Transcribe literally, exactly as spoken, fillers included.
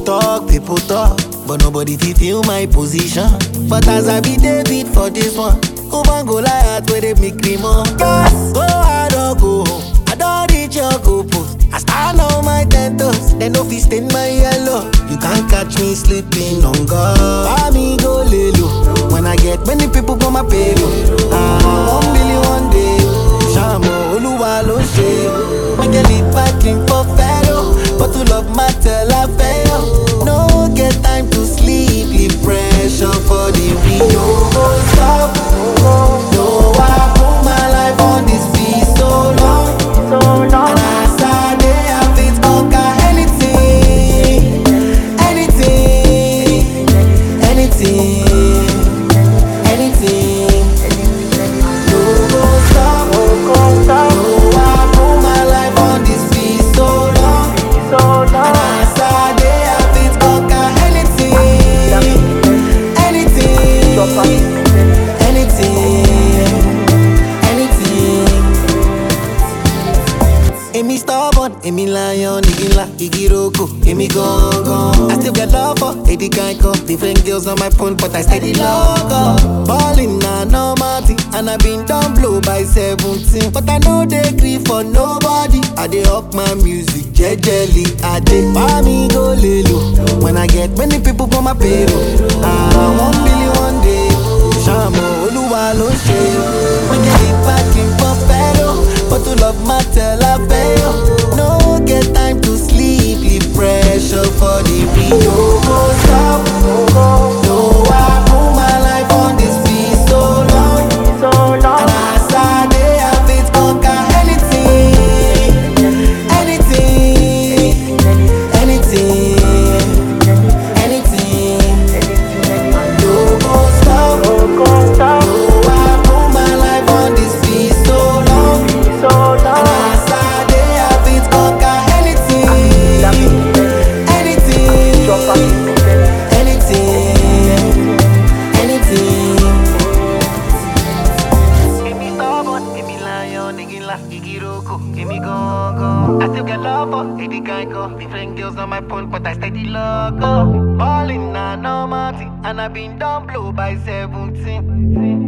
talk, people talk, but nobody fit feel my position. But as I be David for this one, who want go Goliath where they make me more? Yes, go hard or go home. I don't reach your goal post. I stand on my ten toes, they no fit stain my yellow. You can't catch me sleeping on God. Buy me go lay low. When I get many people for my payroll. Ah, one billion one day. Shamo Oluwa lo ṣe. Make a leap back in for Pharaoh, but to love matter la fail. No get time to sleep, leave pressure for the real. No stop, no I put my life on this beat so long, so long. And as I dey, I fit conquer anything, anything, anything, anything. No go stop, no I put my life on this beat so long, so long. And as I dey, I fit conquer anything, anything, anything, anything. Emi stubborn, Emi lion, Igila, Igiroko, Emi gone, gone. I still get love for Eddie Geico. Different girls on my phone, but I steady logo. Ballin' na normal thing, and I been down blow by seventeen. But I know they grieve for nobody. I dey up my music, jejely. I dey buy me go lay low. When I get many people for my payroll. Ah, one billion one day. Shamo Oluwa lo ṣe. When you leave back in for Pharaoh, but to love matter la fail. No get time to sleep, leave pressure for the real. No go stop, no I put my life on this beat so long, so long. And as I dey, I fit conquer anything, anything, anything, anything. No go stop, no I put my life on this beat so long, so long. And as I dey, I fit conquer anything, anything, anything. Emi stubborn, Emi lion, Igila, Igiroko, Emi gone, gone. I still get love for Eddie Geico. Different girls on my phone, but I steady logo. Ballin' na normal thing, and I been down blow by seventeen.